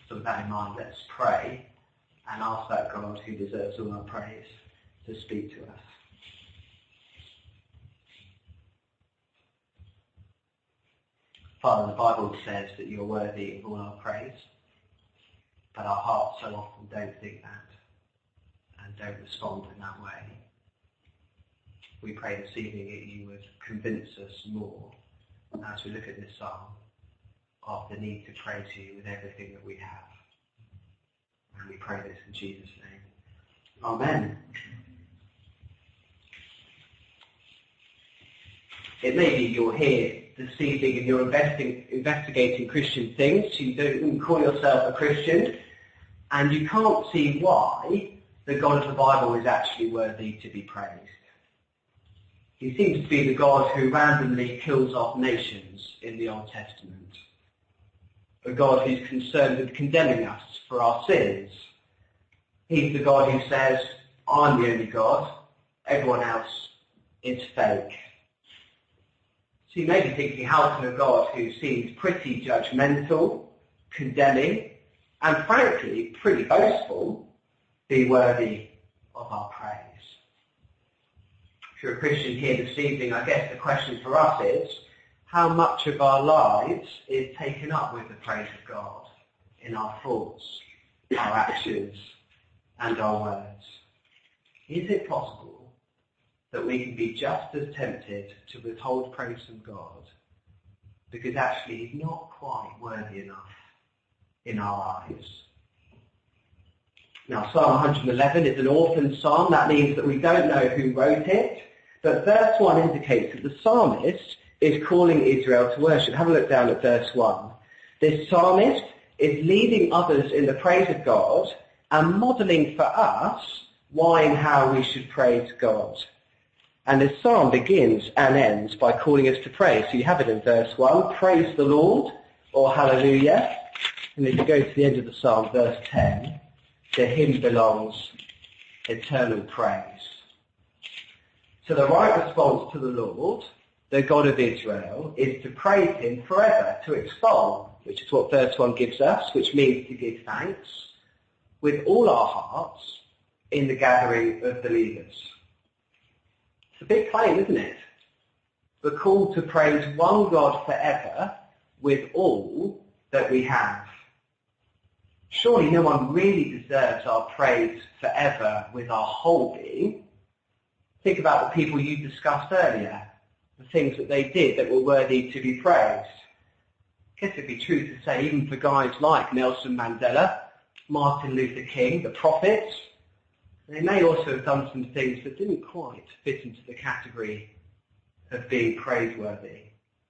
So with that in mind, let's pray and ask that God, who deserves all our praise, to speak to us. Father, the Bible says that you're worthy of all our praise, but our hearts so often don't think that and don't respond in that way. We pray this evening that you would convince us more as we look at this psalm of the need to pray to you with everything that we have. And we pray this in Jesus' name. Amen. It may be you're here this evening and you're investigating Christian things. You don't call yourself a Christian, and you can't see why the God of the Bible is actually worthy to be praised. He seems to be the God who randomly kills off nations in the Old Testament. A God who's concerned with condemning us for our sins. He's the God who says, I'm the only God, everyone else is fake. So you may be thinking, how can a God who seems pretty judgmental, condemning, and frankly pretty boastful be worthy of our praise? If you're a Christian here this evening, I guess the question for us is, how much of our lives is taken up with the praise of God in our thoughts, our actions, and our words? Is it possible that we can be just as tempted to withhold praise from God because actually he's not quite worthy enough in our eyes? Now, Psalm 111 is an orphan psalm. That means that we don't know who wrote it, but verse 1 indicates that the psalmist is calling Israel to worship. Have a look down at verse 1. This psalmist is leading others in the praise of God and modelling for us why and how we should praise God. And this psalm begins and ends by calling us to praise. So you have it in verse 1, praise the Lord, or hallelujah. And if you go to the end of the psalm, verse 10, to him belongs eternal praise. So the right response to the Lord, the God of Israel, is to praise him forever, to extol, which is what verse 1 gives us, which means to give thanks with all our hearts in the gathering of believers. It's a big claim, isn't it? We're called to praise one God forever with all that we have. Surely no one really deserves our praise forever with our whole being. Think about the people you discussed earlier, the things that they did that were worthy to be praised. I guess it'd be true to say even for guys like Nelson Mandela, Martin Luther King, the prophets, they may also have done some things that didn't quite fit into the category of being praiseworthy.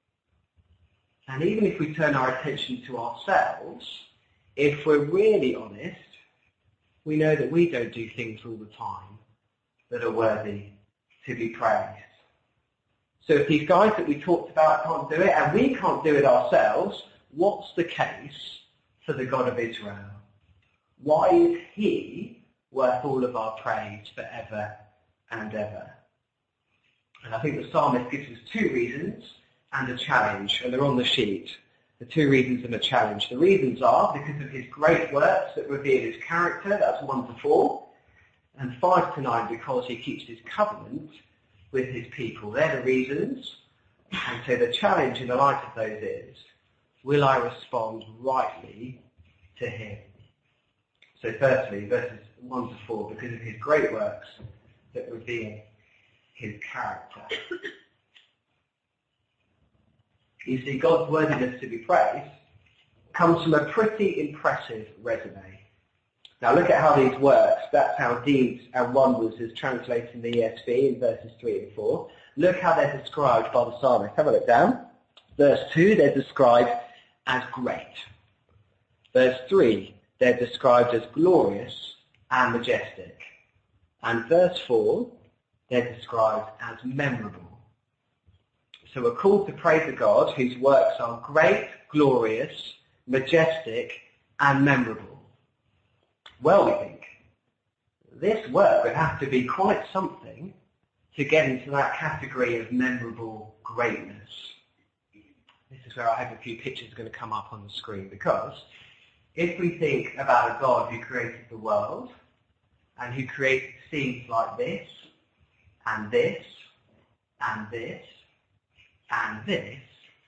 And even if we turn our attention to ourselves, if we're really honest, we know that we don't do things all the time that are worthy to be praised. So if these guys that we talked about can't do it, and we can't do it ourselves, what's the case for the God of Israel? Why is he worth all of our praise forever and ever? And I think the psalmist gives us two reasons and a challenge, and they're on the sheet. The two reasons and a challenge. The reasons are because of his great works that reveal his character, that's 1 to 4, and 5 to 9 because he keeps his covenant with his people. They're the reasons. And so the challenge in the light of those is, will I respond rightly to him? So firstly, verses 1 to 4, because of his great works that reveal his character. You see, God's worthiness to be praised comes from a pretty impressive resume. Now look at how these works, that's how deeds and wonders is translated in the ESV in verses 3 and 4. Look how they're described by the psalmist. Have a look down. Verse 2, they're described as great. Verse 3, they're described as glorious and majestic. And verse 4, they're described as memorable. So we're called to praise a God whose works are great, glorious, majestic, and memorable. Well, we think, this work would have to be quite something to get into that category of memorable greatness. This is where I hope a few pictures are going to come up on the screen, because if we think about a God who created the world and who created seeds like this, and this, and this, and this,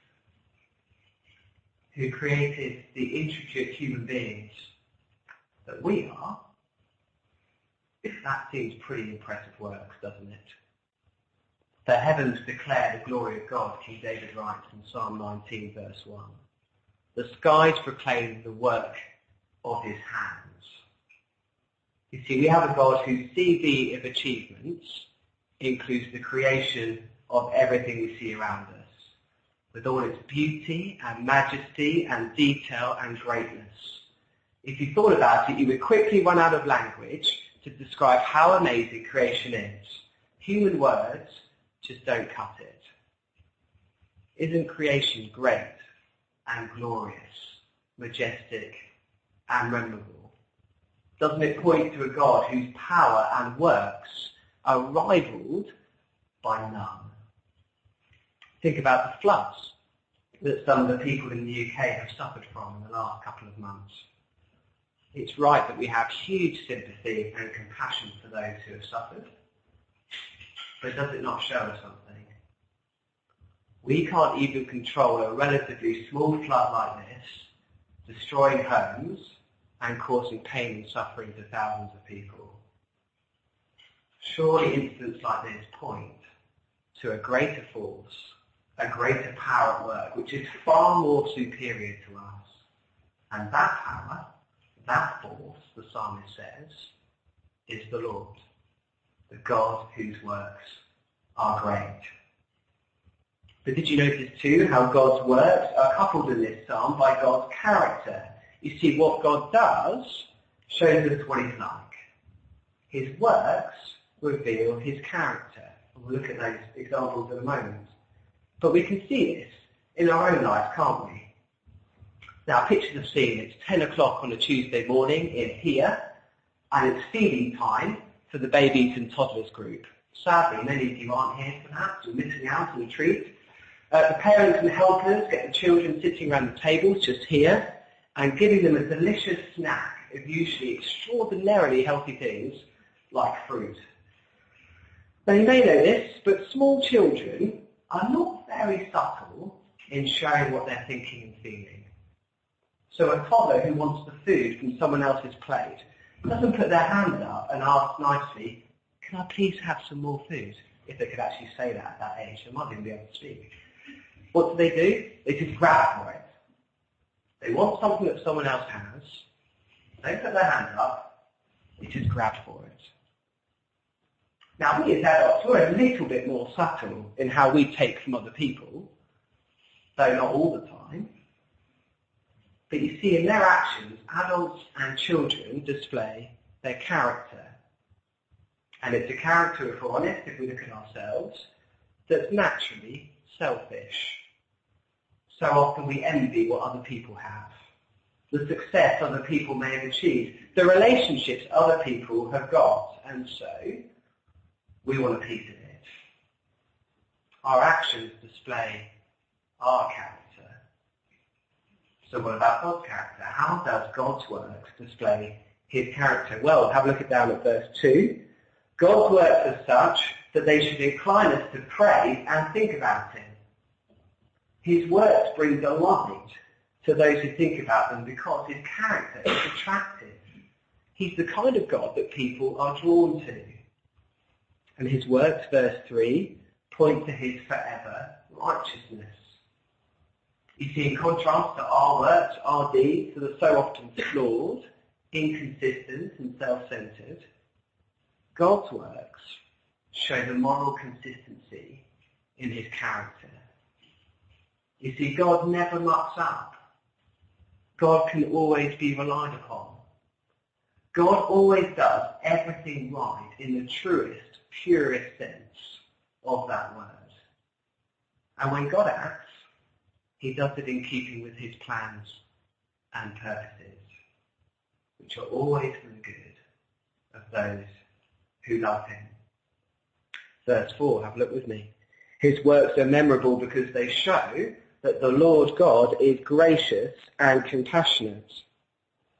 who created the intricate human beings that we are, that seems pretty impressive work, doesn't it? The heavens declare the glory of God, King David writes in Psalm 19, verse 1. The skies proclaim the work of his hands. You see, we have a God whose CV of achievements includes the creation of everything we see around us, with all its beauty and majesty and detail and greatness. If you thought about it, you would quickly run out of language to describe how amazing creation is. Human words just don't cut it. Isn't creation great and glorious, majestic and memorable? Doesn't it point to a God whose power and works are rivaled by none? Think about the floods that some of the people in the UK have suffered from in the last couple of months. It's right that we have huge sympathy and compassion for those who have suffered, but does it not show us something? We can't even control a relatively small flood like this, destroying homes and causing pain and suffering to thousands of people. Surely incidents like this point to a greater force, a greater power at work, which is far more superior to us. And that power, that force, the psalmist says, is the Lord, the God whose works are great. But did you notice too how God's works are coupled in this psalm by God's character? You see, what God does shows us what he's like. His works reveal his character. We'll look at those examples in a moment. But we can see this in our own lives, can't we? Now, picture the scene. It's 10 o'clock on a Tuesday morning in here, and it's feeding time for the babies and toddlers group. Sadly, many of you aren't here for that. You're missing out on the treat. The parents and helpers get the children sitting around the tables just here and giving them a delicious snack of usually extraordinarily healthy things like fruit. Now, you may know this, but small children are not very subtle in showing what they're thinking and feeling. So a toddler who wants the food from someone else's plate doesn't put their hand up and ask nicely, "Can I please have some more food?" If they could actually say that at that age, they might even be able to speak. What do? They just grab for it. They want something that someone else has. They put their hand up, they just grab for it. Now, we as adults, we're a little bit more subtle in how we take from other people, though not all the time. But you see, in their actions, adults and children display their character. And it's a character, if we're honest, if we look at ourselves, that's naturally selfish. So often we envy what other people have, the success other people may have achieved, the relationships other people have got, and so we want a piece of it. Our actions display our character. So what about God's character? How does God's works display his character? Well, have a look down at verse 2. God's works are such that they should incline us to pray and think about him. His works bring delight to those who think about them because his character is attractive. He's the kind of God that people are drawn to. And his works, verse 3, point to his forever righteousness. You see, in contrast to our works, our deeds that are so often flawed, inconsistent and self-centered, God's works show the moral consistency in his character. You see, God never mucks up. God can always be relied upon. God always does everything right in the truest, purest sense of that word. And when God acts, he does it in keeping with his plans and purposes, which are always for the good of those who love him. Verse 4, have a look with me. His works are memorable because they show that the Lord God is gracious and compassionate.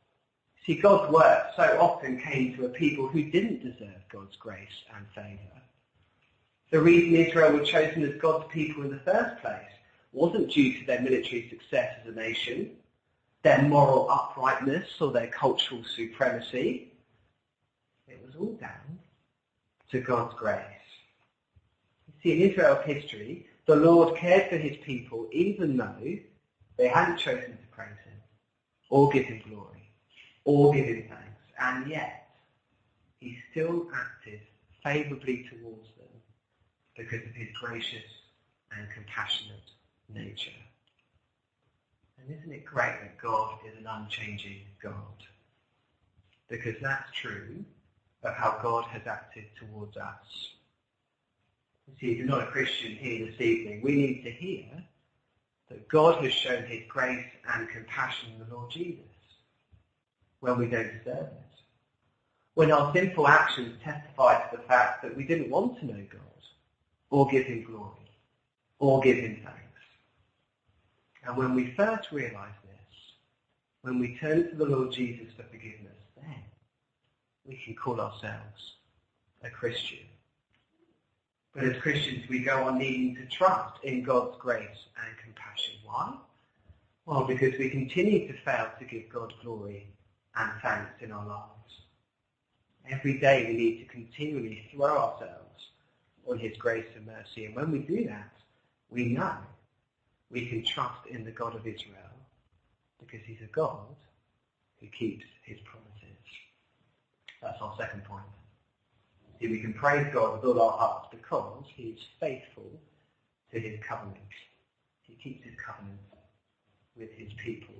See, God's work so often came to a people who didn't deserve God's grace and favour. The reason Israel were chosen as God's people in the first place wasn't due to their military success as a nation, their moral uprightness, or their cultural supremacy. It was all down to God's grace. You see, in Israel's history, the Lord cared for his people even though they hadn't chosen to praise him, or give him glory, or give him thanks, and yet he still acted favourably towards them because of his gracious and compassionate nature. And isn't it great that God is an unchanging God? Because that's true of how God has acted towards us. You see, if you're not a Christian here this evening, we need to hear that God has shown his grace and compassion in the Lord Jesus when we don't deserve it. When our sinful actions testify to the fact that we didn't want to know God, or give him glory, or give him thanks. And when we first realise this, when we turn to the Lord Jesus for forgiveness, then we can call ourselves a Christian. But as Christians, we go on needing to trust in God's grace and compassion. Why? Well, because we continue to fail to give God glory and thanks in our lives. Every day we need to continually throw ourselves on his grace and mercy. And when we do that, we know we can trust in the God of Israel because he's a God who keeps his promises. That's our second point. See, we can praise God with all our hearts because he is faithful to his covenant. He keeps his covenant with his people.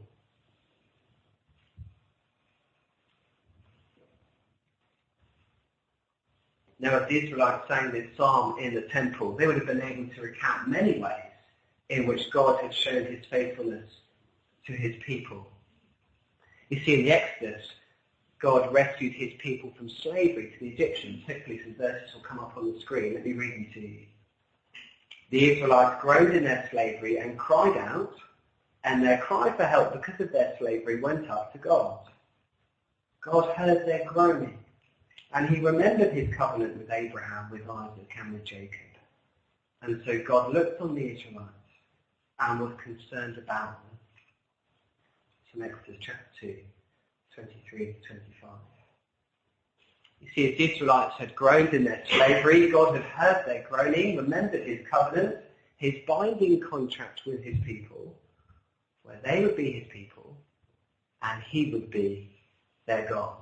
Now, if the Israelites sang this psalm in the temple, they would have been able to recount many ways in which God had shown his faithfulness to his people. You see, in the Exodus, God rescued his people from slavery to the Egyptians. Hopefully some verses will come up on the screen. Let me read them to you. The Israelites groaned in their slavery and cried out, and their cry for help because of their slavery went up to God. God heard their groaning, and he remembered his covenant with Abraham, with Isaac, and with Jacob. And so God looked on the Israelites and was concerned about them. From Exodus chapter 2, 23 to 25. You see, as the Israelites had groaned in their slavery, God had heard their groaning, remembered his covenant, his binding contract with his people, where they would be his people, and he would be their God.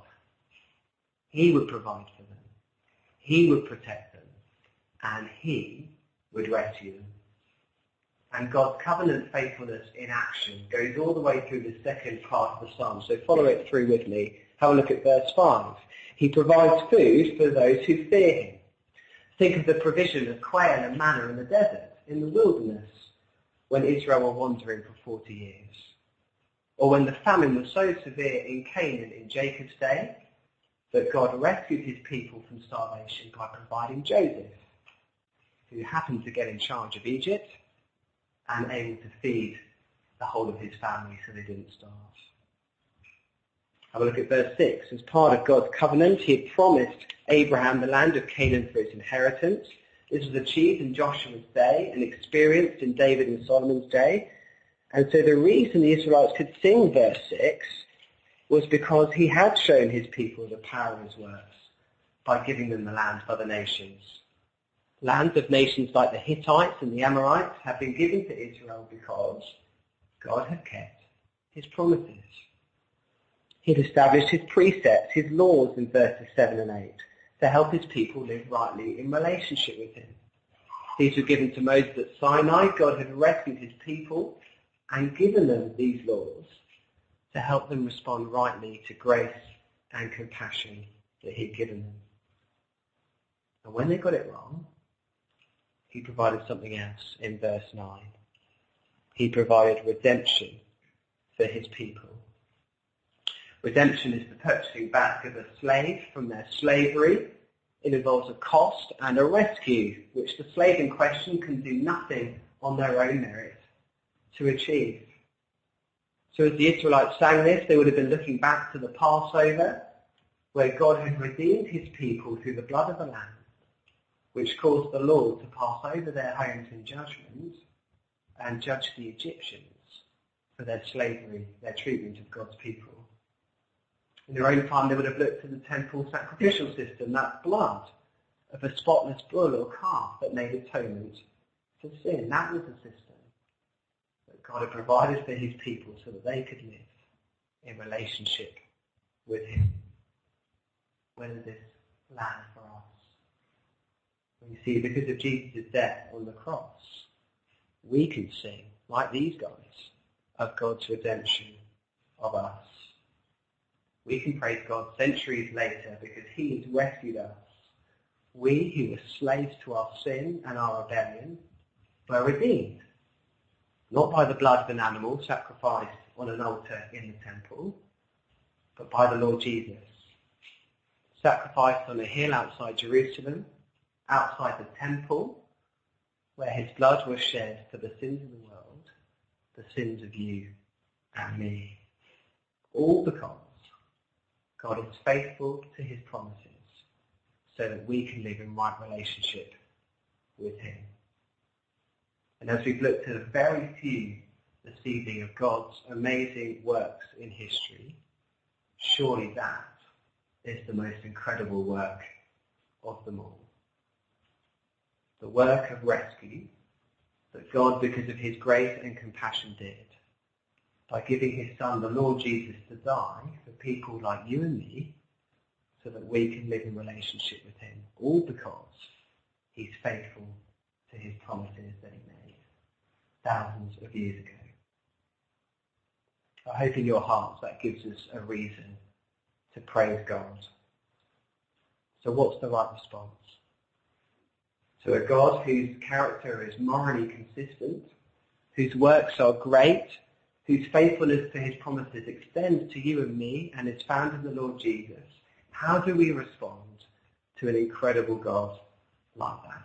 He would provide for them. He would protect them. And he would rescue them. And God's covenant faithfulness in action goes all the way through the second part of the psalm. So follow it through with me. Have a look at verse 5. He provides food for those who fear him. Think of the provision of quail and manna in the desert, in the wilderness, when Israel were wandering for 40 years. Or when the famine was so severe in Canaan in Jacob's day, that God rescued his people from starvation by providing Joseph, who happened to get in charge of Egypt and able to feed the whole of his family so they didn't starve. Have a look at verse 6. As part of God's covenant, he had promised Abraham the land of Canaan for his inheritance. This was achieved in Joshua's day and experienced in David and Solomon's day. And so the reason the Israelites could sing verse 6 was because he had shown his people the power of his works by giving them the lands of other nations. Lands of nations like the Hittites and the Amorites have been given to Israel because God had kept his promises. He'd established his precepts, his laws in verses 7 and 8 to help his people live rightly in relationship with him. These were given to Moses at Sinai. God had rescued his people and given them these laws to help them respond rightly to grace and compassion that he'd given them. And when they got it wrong, he provided something else in verse 9. He provided redemption for his people. Redemption is the purchasing back of a slave from their slavery. It involves a cost and a rescue, which the slave in question can do nothing on their own merit to achieve. So as the Israelites sang this, they would have been looking back to the Passover, where God had redeemed his people through the blood of the Lamb, which caused the Lord to pass over their homes in judgment and judge the Egyptians for their slavery, their treatment of God's people. In their own time, they would have looked to the temple sacrificial system, that blood of a spotless bull or calf that made atonement for sin. That was the system that God had provided for his people so that they could live in relationship with him. When is this land for us? You see, because of Jesus' death on the cross, we can sing, like these guys, of God's redemption of us. We can praise God centuries later because he has rescued us. We, who were slaves to our sin and our rebellion, were redeemed. Not by the blood of an animal sacrificed on an altar in the temple, but by the Lord Jesus, sacrificed on a hill outside Jerusalem, outside the temple, where his blood was shed for the sins of the world, the sins of you and me. All because God is faithful to his promises so that we can live in right relationship with him. And as we've looked at a very few this evening of God's amazing works in history, surely that is the most incredible work of them all. The work of rescue that God, because of his grace and compassion, did by giving his son, the Lord Jesus, to die for people like you and me so that we can live in relationship with him, all because he's faithful to his promises that he made thousands of years ago. I hope in your hearts that gives us a reason to praise God. So what's the right response? To a God whose character is morally consistent, whose works are great, whose faithfulness to his promises extends to you and me and is found in the Lord Jesus, how do we respond to an incredible God like that?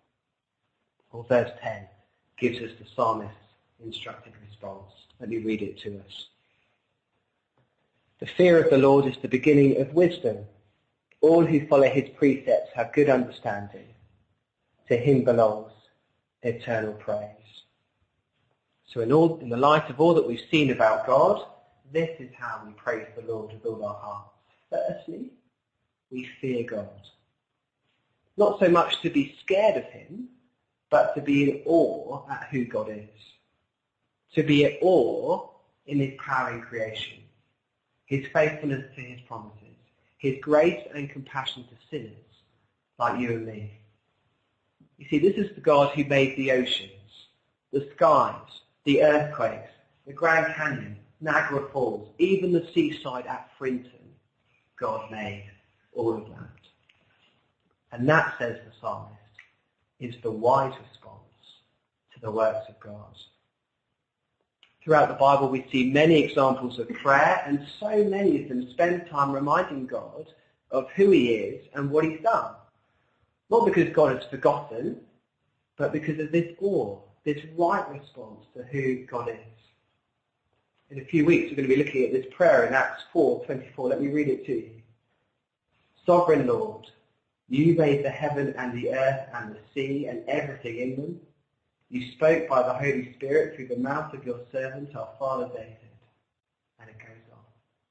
Well, verse 10 gives us the psalmist's instructed response. Let me read it to us. The fear of the Lord is the beginning of wisdom. All who follow his precepts have good understanding. To him belongs eternal praise. So in the light of all that we've seen about God, this is how we praise the Lord with all our hearts. Firstly, we fear God. Not so much to be scared of him, but to be in awe at who God is. To be in awe in his power in creation, his faithfulness to his promises, his grace and compassion to sinners like you and me. You see, this is the God who made the oceans, the skies, the earthquakes, the Grand Canyon, Niagara Falls, even the seaside at Frinton. God made all of that. And that, says the psalmist, is the wise response to the works of God. Throughout the Bible we see many examples of prayer, and so many of them spend time reminding God of who he is and what he's done. Not because God has forgotten, but because of this awe, this right response to who God is. In a few weeks we're going to be looking at this prayer in Acts 4:24. Let me read it to you. Sovereign Lord, you made the heaven and the earth and the sea and everything in them. You spoke by the Holy Spirit through the mouth of your servant, our father David. And it goes on.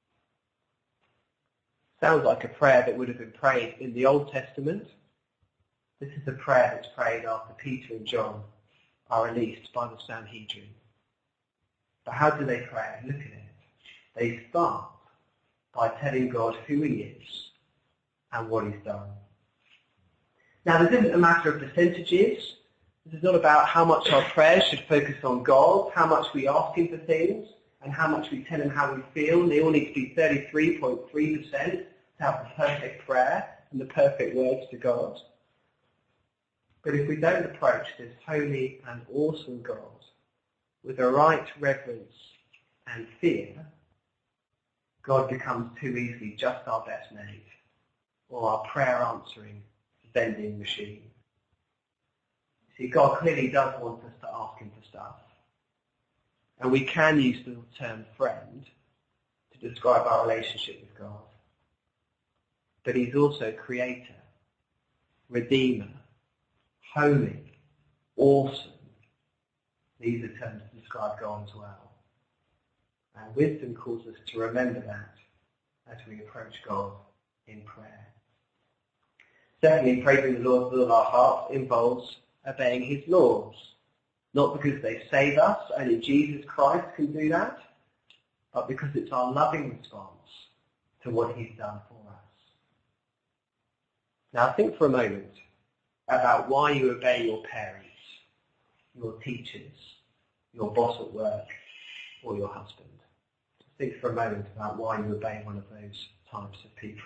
Sounds like a prayer that would have been prayed in the Old Testament. This is the prayer that's prayed after Peter and John are released by the Sanhedrin. But how do they pray? Look at it. They start by telling God who he is and what he's done. Now, this isn't a matter of percentages. This is not about how much our prayers should focus on God, how much we ask him for things, and how much we tell him how we feel. They all need to be 33.3% to have the perfect prayer and the perfect words to God. But if we don't approach this holy and awesome God with a right reverence and fear, God becomes too easily just our best mate or our prayer answering vending machine. See, God clearly does want us to ask him for stuff. And we can use the term friend to describe our relationship with God. But he's also creator, redeemer, holy, awesome. These are terms to describe God as well. And wisdom calls us to remember that as we approach God in prayer. Secondly, praising the Lord with all our hearts involves obeying his laws. Not because they save us, only Jesus Christ can do that, but because it's our loving response to what he's done for us. Now think for a moment about why you obey your parents, your teachers, your boss at work, or your husband. Think for a moment about why you obey one of those types of people.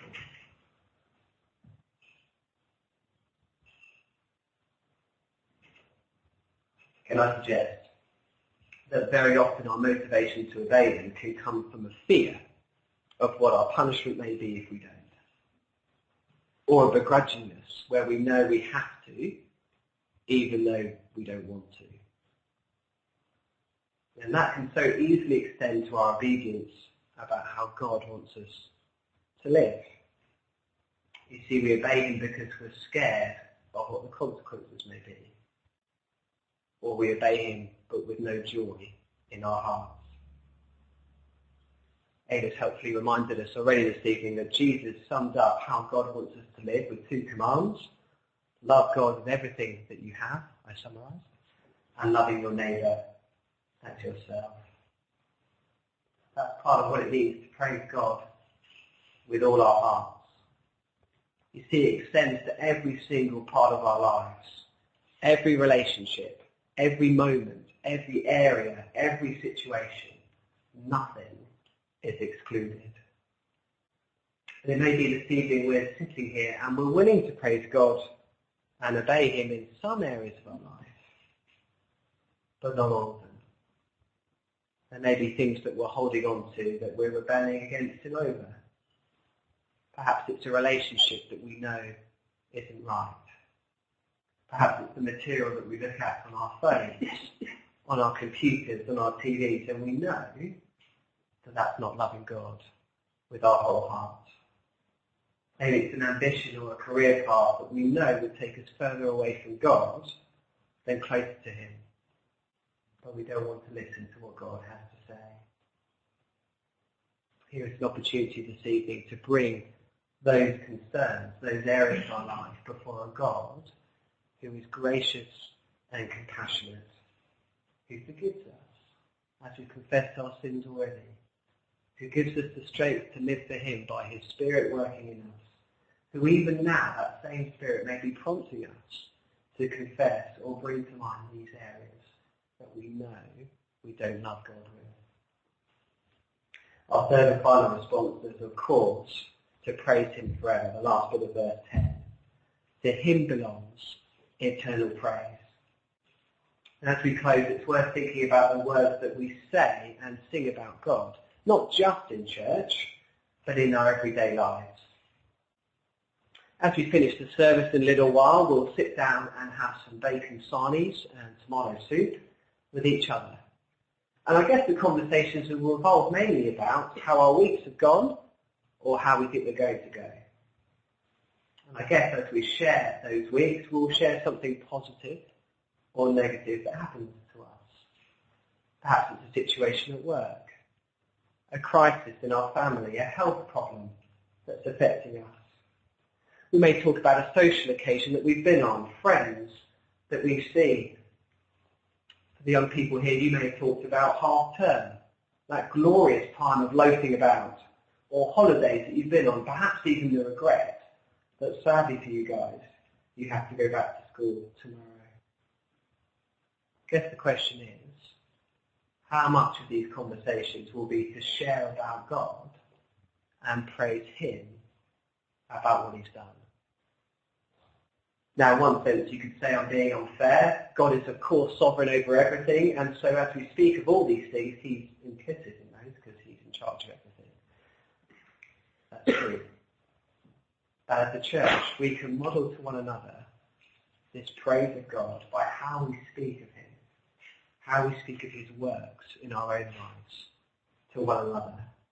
Can I suggest that very often our motivation to obey them can come from a fear of what our punishment may be if we don't, or a begrudgingness where we know we have to, even though we don't want to. And that can so easily extend to our obedience about how God wants us to live. You see, we obey him because we're scared of what the consequences may be. Or we obey him but with no joy in our hearts. Ada's helpfully reminded us already this evening that Jesus summed up how God wants us to live with two commands. Love God with everything that you have, I summarise, and loving your neighbour as yourself. That's part of what it means to praise God with all our hearts. You see, it extends to every single part of our lives, every relationship, every moment, every area, every situation. Nothing is excluded. And it may be this evening we're sitting here and we're willing to praise God and obey him in some areas of our life, but not all of them. There may be things that we're holding on to that we're rebelling against him over. Perhaps it's a relationship that we know isn't right. Perhaps it's the material that we look at on our phones, on our computers, on our TVs, and we know that that's not loving God with our whole heart. Maybe it's an ambition or a career path that we know would take us further away from God than closer to him. But we don't want to listen to what God has to say. Here is an opportunity this evening to bring those concerns, those areas of our life before a God who is gracious and compassionate, who forgives us as we confess our sins already, who gives us the strength to live for him by his Spirit working in us, who even now that same Spirit may be prompting us to confess or bring to mind these areas that we know we don't love God with. Our third and final response is, of course, to praise him forever, the last bit of verse 10. To him belongs eternal praise. And as we close, it's worth thinking about the words that we say and sing about God, not just in church, but in our everyday lives. As we finish the service in a little while, we'll sit down and have some bacon sarnies and tomato soup with each other. And I guess the conversations will revolve mainly about how our weeks have gone or how we think they're going to go. And I guess as we share those weeks, we'll share something positive or negative that happens to us. Perhaps it's a situation at work, a crisis in our family, a health problem that's affecting us. We may talk about a social occasion that we've been on, friends that we've seen. For the young people here, you may have talked about half term, that glorious time of loafing about, or holidays that you've been on, perhaps even the regret that sadly for you guys, you have to go back to school tomorrow. I guess the question is, how much of these conversations will be to share about God and praise him about what he's done? Now, in one sense, you could say I'm being unfair. God is, of course, sovereign over everything, and so as we speak of all these things, he's implicit in those because he's in charge of everything. That's true. But as a church, we can model to one another this praise of God by how we speak of him, how we speak of his works in our own lives to one another.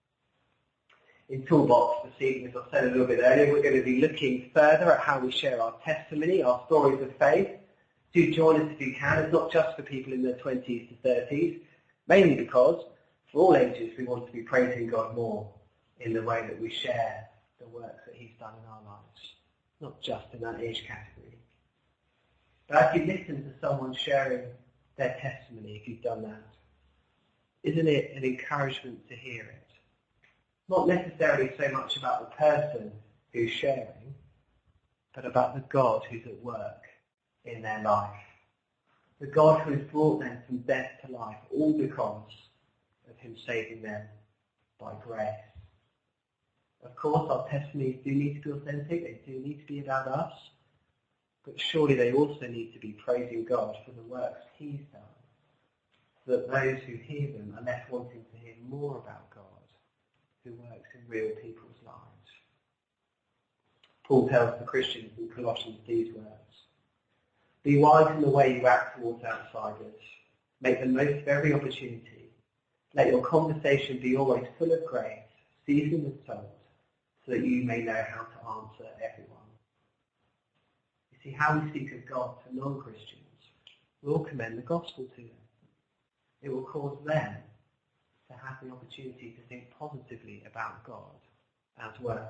In Toolbox this evening, as I said a little bit earlier, we're going to be looking further at how we share our testimony, our stories of faith. Do join us if you can. It's not just for people in their 20s to 30s, mainly because for all ages we want to be praising God more in the way that we share the works that he's done in our lives, not just in that age category. But as you listen to someone sharing their testimony, if you've done that, isn't it an encouragement to hear it? Not necessarily so much about the person who's sharing, but about the God who's at work in their life. The God who has brought them from death to life, all because of him saving them by grace. Of course, our testimonies do need to be authentic, they do need to be about us, but surely they also need to be praising God for the works he's done, so that those who hear them are left wanting to hear more about God, who works in real people's lives. Paul tells the Christians in Colossians these words: "Be wise in the way you act towards outsiders. Make the most of every opportunity. Let your conversation be always full of grace, seasoned with salt, so that you may know how to answer everyone." You see, how we speak of God to non-Christians will commend the gospel to them. It will cause them to have the opportunity to think positively about God as well.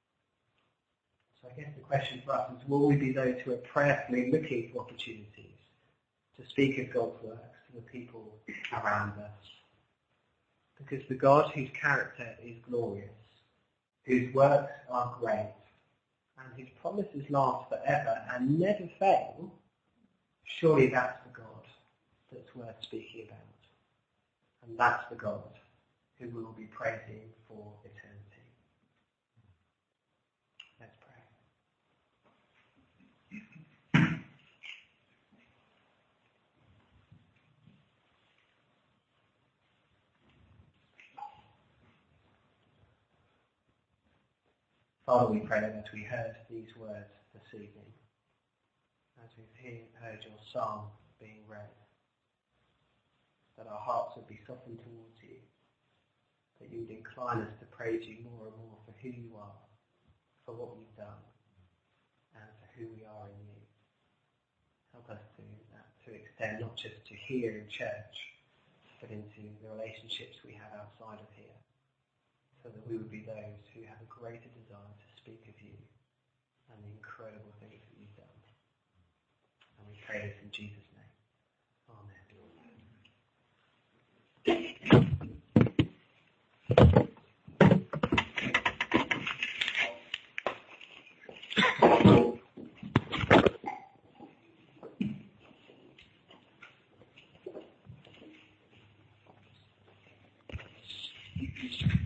So I guess the question for us is, will we be those who are prayerfully looking for opportunities to speak of God's works to the people around us? Because the God whose character is glorious, whose works are great, and whose promises last forever and never fail, surely that's the God that's worth speaking about. And that's the God who we will be praising for eternity. Let's pray. Father, we pray that as we heard these words this evening, as we've heard your psalm being read, that our hearts would be softened towards you, that you would incline us to praise you more and more for who you are, for what you've done, and for who we are in you. Help us to extend not just to here in church, but into the relationships we have outside of here, so that we would be those who have a greater desire to speak of you and the incredible things that you've done. And we pray this in Jesus' name. Amen. Thank you.